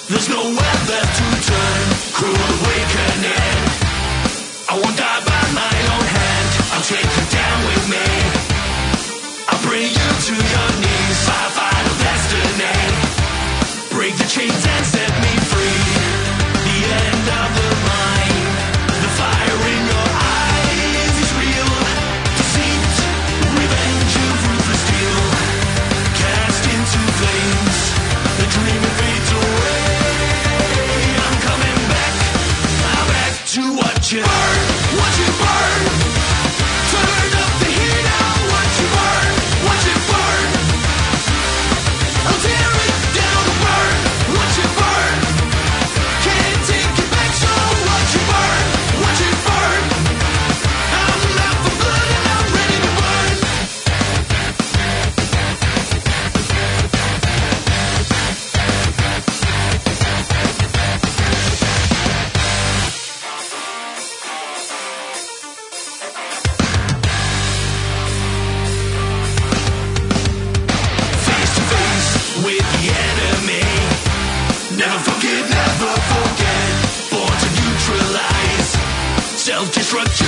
There's nowhere left to turn. Cruel awakening. I won't die by my own hand. I'll take you down with me. I'll bring you to your knees. My final destiny. Break the chains and set me free. The end of the line. The fire in your eyes is real. Deceit, revenge of ruthless steel. Cast into flames. The dream it fades away. I'm coming back. I'm back to watch it burn. Watch it burn. Turn up the heat now. Watch it burn. Watch it burn. I'll tear it down to burn. Watch it burn. Can't take it back, so watch it burn. Watch it burn. I'm out for blood and I'm ready to burn. Face to face with the enemy. Never forget, never forget. Born to neutralize self-destruction.